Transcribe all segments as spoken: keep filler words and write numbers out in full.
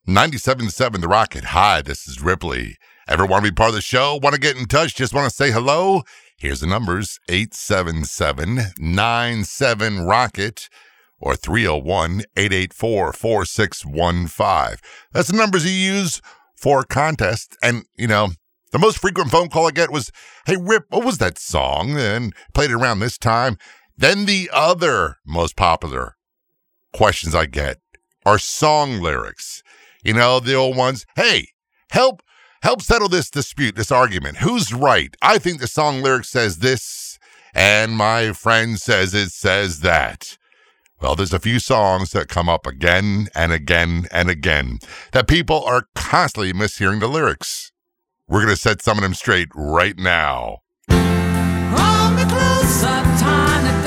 ninety-seven point seven The Rocket. Hi, this is Ripley. Ever want to be part of the show? Want to get in touch? Just want to say hello? Here's the numbers: eight seven seven, nine seven, ROCKET or three oh one, eight eight four, four six one five. That's the numbers you use for contests. And, you know, the most frequent phone call I get was, hey, Rip, what was that song? And played it around this time. Then the other most popular questions I get are song lyrics. You know, the old ones. Hey, help, help settle this dispute, this argument. Who's right? I think the song lyric says this, and my friend says it says that. Well, there's a few songs that come up again and again and again that people are constantly mishearing the lyrics. We're going to set some of them straight right now. Hold me closer, tiny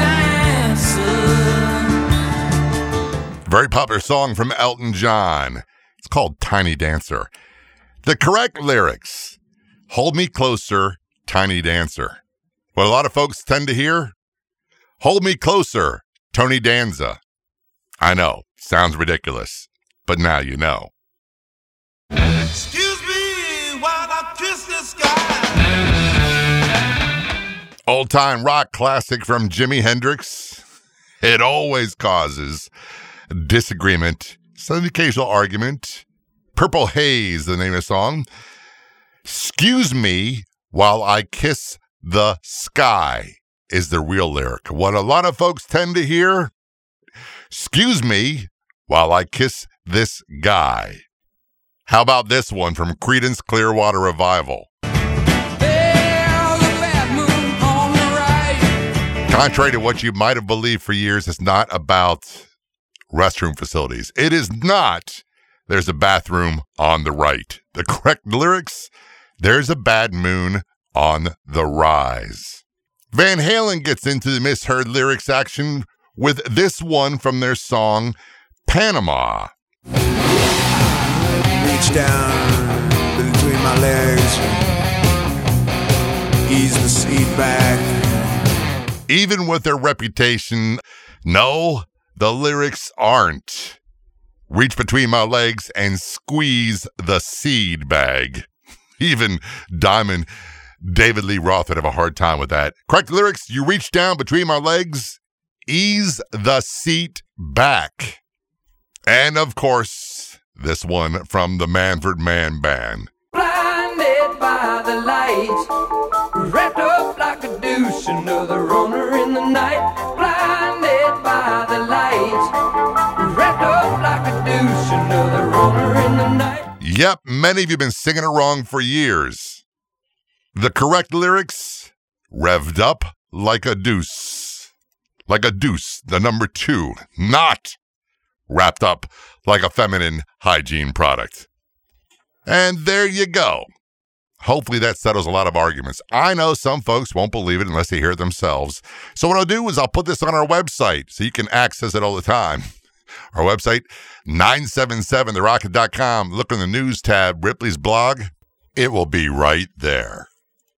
dancer. Very popular song from Elton John. It's called Tiny Dancer. The correct lyrics: hold me closer, tiny dancer. What a lot of folks tend to hear: hold me closer, Tony Danza. I know, sounds ridiculous, but now you know. Excuse me while I kiss the sky. Old-time rock classic from Jimi Hendrix. It always causes disagreement, some occasional argument. Purple Haze, the name of the song. Excuse me while I kiss the sky is the real lyric. What a lot of folks tend to hear: excuse me while I kiss this guy. How about this one from Creedence Clearwater Revival? Contrary to what you might have believed for years, it's not about restroom facilities. It is not "there's a bathroom on the right." The correct lyrics: there's a bad moon on the rise. Van Halen gets into the misheard lyrics action with this one from their song Panama. Reach down between my legs, ease the seat back. Even with their reputation, no, the lyrics aren't reach between my legs and squeeze the seed bag. Even Diamond David Lee Roth would have a hard time with that. Correct lyrics: you reach down between my legs, ease the seat back. And of course, this one from the Manfred Mann Band. Blinded by the light, wrapped up like a douche, another runner in the night. Blinded by the light, wrapped up like a douche, another runner in the night. Yep, many of you have been singing it wrong for years. The correct lyrics: revved up like a deuce. Like a deuce, the number two, not wrapped up like a feminine hygiene product. And there you go. Hopefully that settles a lot of arguments. I know some folks won't believe it unless they hear it themselves. So what I'll do is I'll put this on our website so you can access it all the time. Our website, nine seven seven the rocket dot com. Look in the news tab, Ripley's blog. It will be right there.